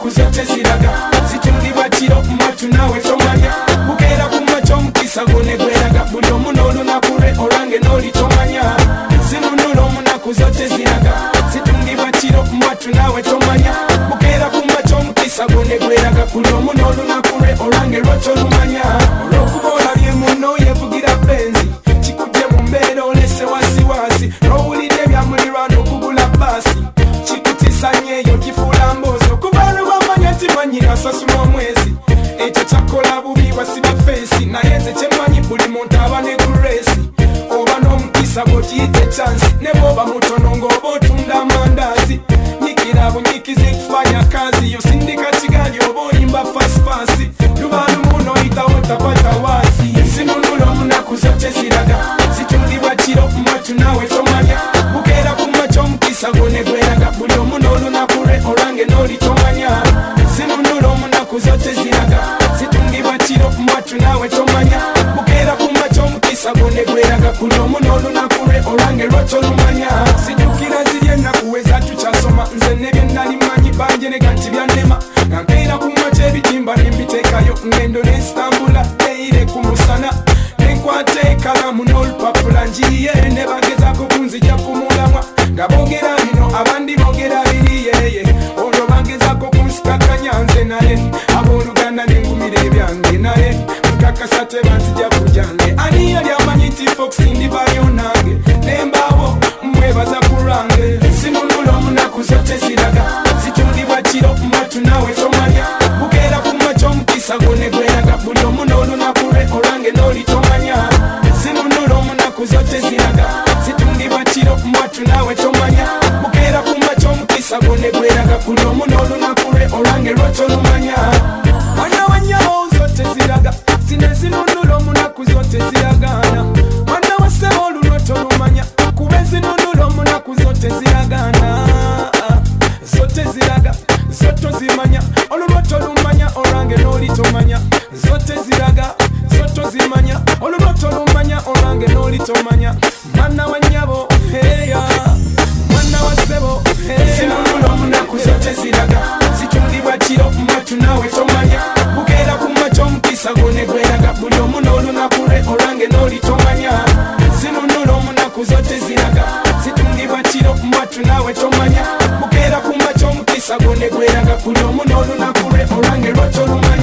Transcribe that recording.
munaku zote ziraga zitungibwa kiro mbatu nawe tomanya bukera kumacho mukisa gone gweraga buli omu n'olunaku lwe olwange n'oli tomanya zinunulo munaku zote ziraga zitungibwa kiro mbatu nawe tomanya bukera kumacho mukisa gone gweraga buli omu n'olunaku lwe olwange lwo tolumanya olw'okuba olabye munno yevugira benzi kikujje mu mbeera olese wasiwasi n'owulidde byamulirwana okugula baasi kikutisa nnyo kifuula mboozi okuva lwe wamanya nti manyira asasula omwezi ekyo kyakola bubi wasiba feesi naye nze kyemmanyi buli muntu aba ne guresi oba n'omukisa bw'okiyita chansi ne bw'oba mutono ng'oba otunda amandaazi nyikira bunyikizi kufanya kazi yosindika kigali oba oyimba fasifasi luba lumu n'oyitawo tapata waasi zinunulo munaku zote ziraga zitungibwa kiro mbatu nawe tomanya bukera kumacho omukisa gone gweraga buli omu n'olunaku lwe olwange n'oli tomanya zinunulo munaku zote ziraga zitungibwa kiro mbatu nawe tomanya bukera kumacho omukisa gone gweraga buli omu n'olunaku lwe olwange lwo tolumanya sijjukira ziri ennaku weza tukyasoma nze ne bye nnali mmanyi banjenega nti byannema nga nkeera kumacho ebitimba nembiteekayo ngendo n'esitambula eire ku musana nenkwata ekalamu n'olupapula njiye ne bagezaako kunzija ku mulamwa nga boogera bino abandi boogera biriyeye olwo bagezaako kunsikakanya nze naye abooluganda n'engumira ebyange naye nkakasa tebanzija kujange ani yali amanyi nti fox ndibayo nange nembaawo mwebaza ku lwange zinunulo munaku zote ziraga zitungibwa kiro mbatu nawe tomanya bukera kumacho omukisa gone gweraga buli omu n'olunaku lwe olwange n'oli tomanya zinunulo munaku zote ziraga zitungibwa kiro mbatu nawe tomanya bukera kumacho omukisa gone gweraga buli omu n'olunaku lwe olwange lwo tolumanya mwana wa nyawo zote ziraga zine zinunulo munaku zote ziragana mwana wa ssebo olulwo tolumanya kuba ezinunulo munaku zote ziragana zote ziraga zoto zimanya olulwo tolumanya olwange n'oli tomanya zote ziraga zoto zimanya olulwo tolumanya olwange n'oli tomanya mwana wa nnyabo heya mwana wa ssebo zinunulo munaku zote ziraga zitungibwa kiro mbatu nawe tomanya bukera kumacho omukisa gone gweraga buli omu n'olunaku lwe olwange n'oli tomanya zinunulo munaku zote ziraga zitungibwa kiro mbatu nawe tomanya bukera kumacho omukisa gone gweraga buli omu n'olunaku lwe olwange lwo tolumanya